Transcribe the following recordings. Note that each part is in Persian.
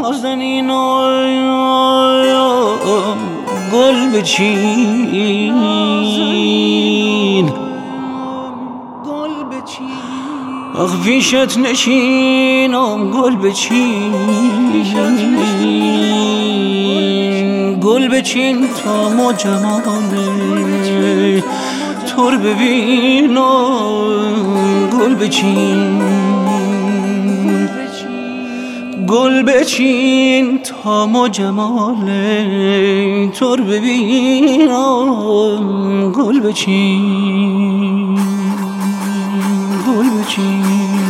نازنین گل بچین آخ پیشت نشینم گل بچین گل بچین تا ما جمال تو رو ببینم گل بچین گل بچین تا ما جمال تو رو ببینم گل بچین گل بچین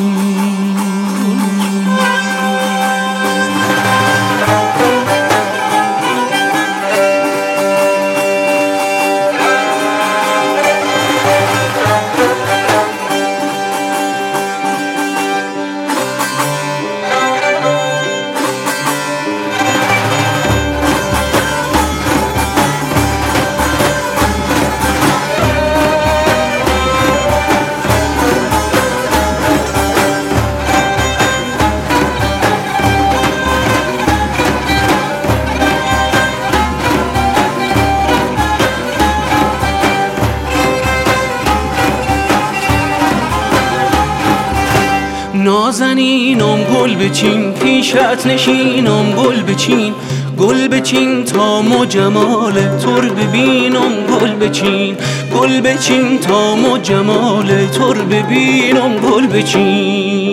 نازنینم گل بچین پیشت نشینم گل بچین گل بچین تا ما جمال تو رو ببینم گل بچین گل بچین تا ما جمال تو رو ببینم گل بچین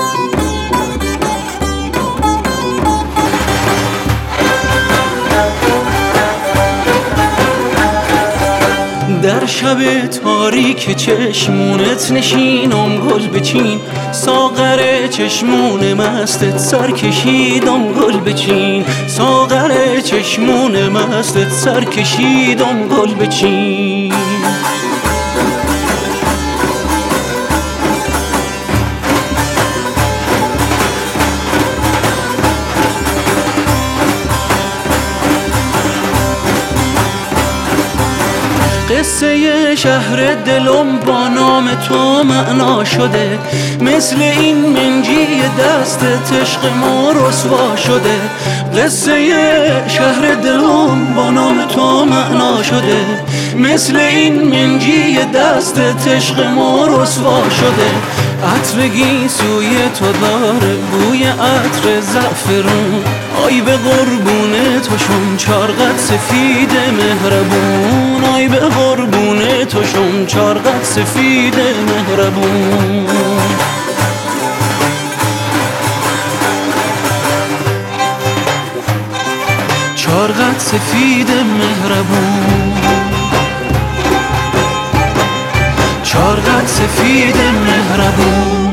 در شب تاریک چشمونت نشینم گل بچین ساغر چشمون مستت سر کشیدم گل بچین ساغر چشمون مستت سر کشیدم گل بچین قصه شهر دلم با نام تو معنا شده مثل این منجی دست عشق ما رسوا شده قصه شهر دلم با نام تو معنا شده مثل این منجی دست عشق ما رسوا شده عطر گیسوی تو داره بوی عطر زعفرون آی به قربون تو شم چارقد سفید مهربون آی به قربون تو شم چارقد سفید مهربون چارقد سفید مهربون چارقد سفید مهربون